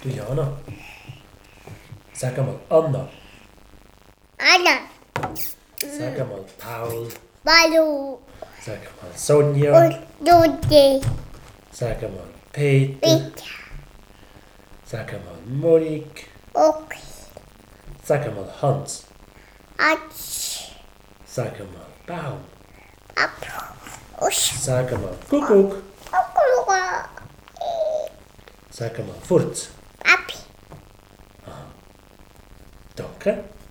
Du Jana, sag einmal Anna, Anna, sag einmal Paul, Balu sag einmal Sonja, und Dudi, sag einmal Peter, Peter, sag einmal Monique, Oki, sag einmal Hans, Atsch, sag einmal Baum, Apu, Usch, sag einmal Kuckuck, Okuluga, sag einmal Furz. Api. Danke.